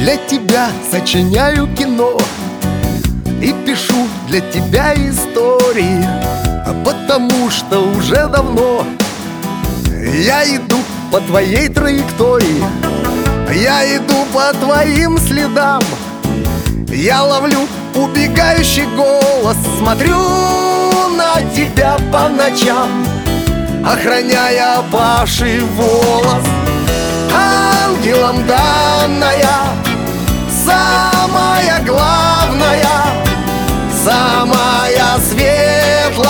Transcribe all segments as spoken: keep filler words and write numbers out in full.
для тебя сочиняю кино и пишу для тебя истории, а потому что уже давно я иду по твоей траектории, я иду по твоим следам. Я ловлю убегающий голос, смотрю на тебя по ночам, охраняя опавший волос. Ангелом данная, самая главная, самая светлая,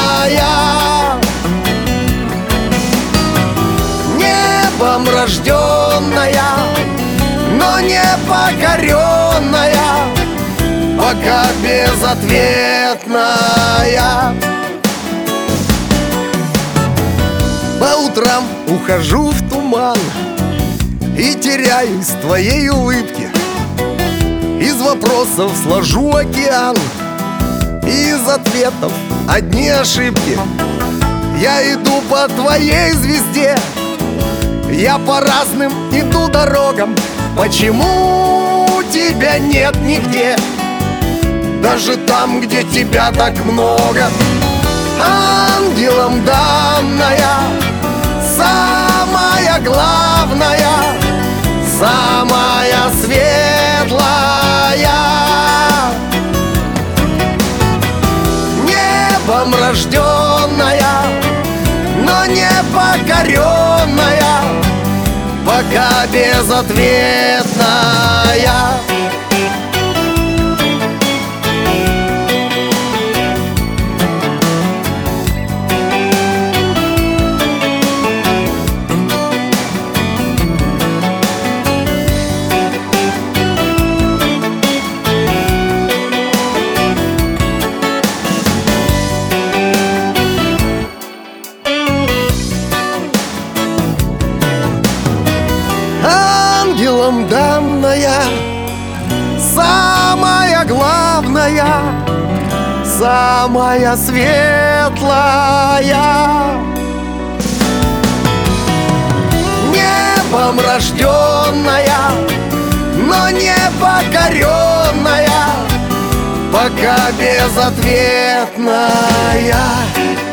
небом рожденная, но не покоренная, пока безответная. По утрам ухожу в туман и теряюсь в твоей улыбке. Из вопросов сложу океан, из ответов одни ошибки. Я иду по твоей звезде, я по разным иду дорогам. Почему тебя нет нигде, даже там, где тебя так много? Ангелом данная, самая главная, самая светлая, небом рожденная, но не покоренная, пока безответная. Ангелом данная, самая главная, самая светлая, небом рожденная, но не покоренная, пока безответная.